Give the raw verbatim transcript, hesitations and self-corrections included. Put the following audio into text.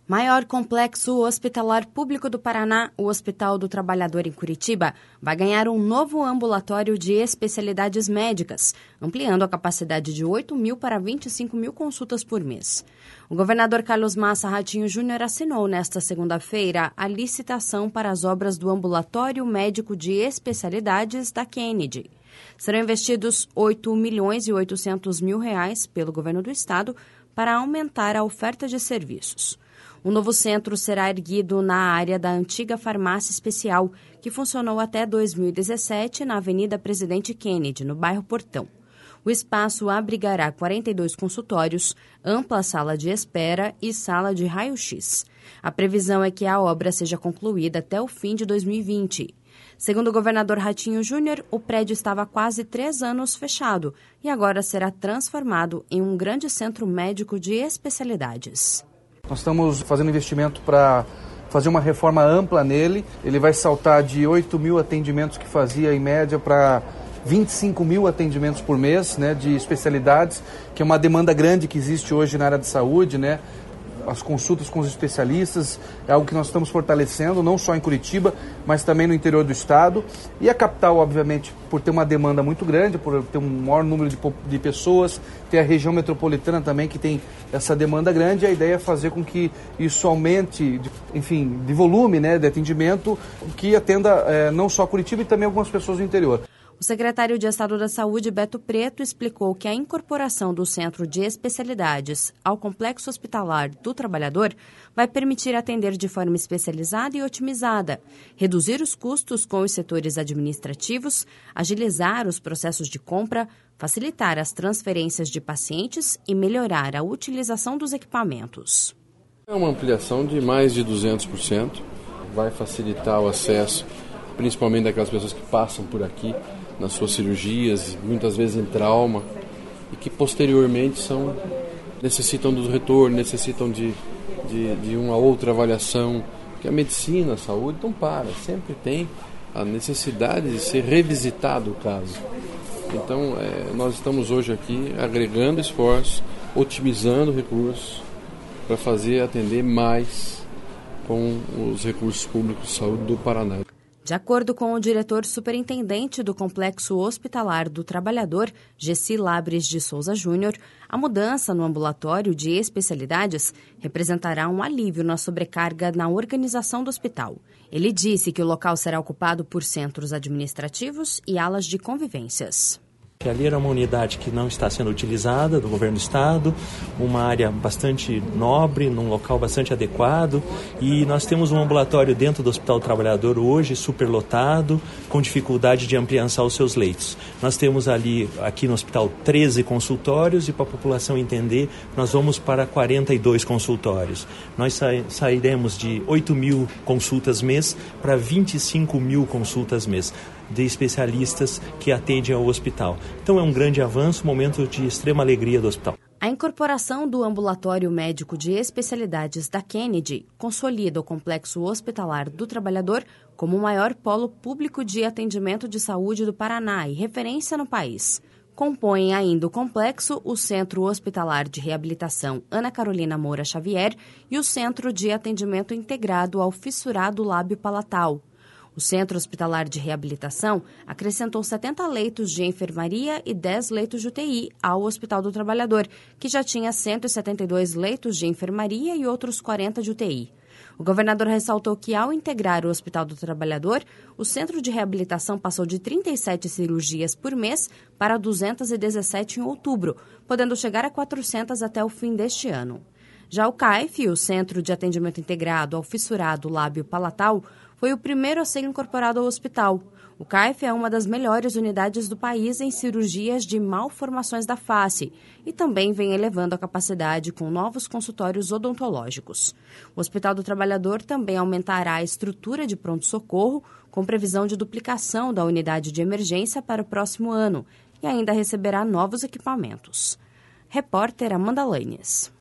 Maior complexo hospitalar público do Paraná, o Hospital do Trabalhador em Curitiba, vai ganhar um novo ambulatório de especialidades médicas, ampliando a capacidade de oito mil para vinte e cinco mil consultas por mês. O governador Carlos Massa Ratinho Júnior assinou nesta segunda-feira a licitação para as obras do Ambulatório Médico de Especialidades da Kennedy. Serão investidos oito milhões e oitocentos mil reais pelo governo do estado para aumentar a oferta de serviços. O novo centro será erguido na área da antiga farmácia especial, que funcionou até dois mil e dezessete na Avenida Presidente Kennedy, no bairro Portão. O espaço abrigará quarenta e dois consultórios, ampla sala de espera e sala de raio-x. A previsão é que a obra seja concluída até o fim de dois mil e vinte. Segundo o governador Ratinho Júnior, o prédio estava há quase três anos fechado e agora será transformado em um grande centro médico de especialidades. Nós estamos fazendo investimento para fazer uma reforma ampla nele. Ele vai saltar de oito mil atendimentos que fazia em média para vinte e cinco mil atendimentos por mês, né, de especialidades, que é uma demanda grande que existe hoje na área de saúde, né? As consultas com os especialistas é algo que nós estamos fortalecendo, não só em Curitiba, mas também no interior do estado. E a capital, obviamente, por ter uma demanda muito grande, por ter um maior número de, de pessoas, ter a região metropolitana também que tem essa demanda grande, a ideia é fazer com que isso aumente, de, enfim, de volume, né, de atendimento, que atenda é, não só Curitiba e também algumas pessoas do interior. O secretário de Estado da Saúde, Beto Preto, explicou que a incorporação do Centro de Especialidades ao Complexo Hospitalar do Trabalhador vai permitir atender de forma especializada e otimizada, reduzir os custos com os setores administrativos, agilizar os processos de compra, facilitar as transferências de pacientes e melhorar a utilização dos equipamentos. É uma ampliação de mais de duzentos por cento, vai facilitar o acesso, principalmente daquelas pessoas que passam por aqui nas suas cirurgias, muitas vezes em trauma, e que posteriormente são, necessitam do retorno, necessitam de, de, de uma outra avaliação, porque a medicina, a saúde não para, sempre tem a necessidade de ser revisitado o caso. Então, é, nós estamos hoje aqui agregando esforços, otimizando recursos, para fazer atender mais com os recursos públicos de saúde do Paraná. De acordo com o diretor superintendente do Complexo Hospitalar do Trabalhador, Gessi Labres de Souza Júnior, a mudança no ambulatório de especialidades representará um alívio na sobrecarga na organização do hospital. Ele disse que o local será ocupado por centros administrativos e alas de convivências. Ali era uma unidade que não está sendo utilizada do governo do estado, uma área bastante nobre, num local bastante adequado, e nós temos um ambulatório dentro do Hospital do Trabalhador hoje superlotado, com dificuldade de ampliação os seus leitos. Nós temos ali, aqui no hospital, treze consultórios e para a população entender, nós vamos para quarenta e dois consultórios. Nós sa- sairemos de oito mil consultas mês para vinte e cinco mil consultas mês de especialistas que atendem ao hospital. Então é um grande avanço, um momento de extrema alegria do hospital. A incorporação do Ambulatório Médico de Especialidades da Kennedy consolida o Complexo Hospitalar do Trabalhador como o maior polo público de atendimento de saúde do Paraná e referência no país. Compõem ainda o complexo o Centro Hospitalar de Reabilitação Ana Carolina Moura Xavier e o Centro de Atendimento Integrado ao Fissurado Lábio Palatal. O Centro Hospitalar de Reabilitação acrescentou setenta leitos de enfermaria e dez leitos de U T I ao Hospital do Trabalhador, que já tinha cento e setenta e dois leitos de enfermaria e outros quarenta de U T I. O governador ressaltou que, ao integrar o Hospital do Trabalhador, o Centro de Reabilitação passou de trinta e sete cirurgias por mês para duzentas e dezessete em outubro, podendo chegar a quatrocentas até o fim deste ano. Já o C A I F, o Centro de Atendimento Integrado ao Fissurado Lábio Palatal, foi o primeiro a ser incorporado ao hospital. O C A I F é uma das melhores unidades do país em cirurgias de malformações da face e também vem elevando a capacidade com novos consultórios odontológicos. O Hospital do Trabalhador também aumentará a estrutura de pronto-socorro, com previsão de duplicação da unidade de emergência para o próximo ano e ainda receberá novos equipamentos. Repórter Amanda Lanes.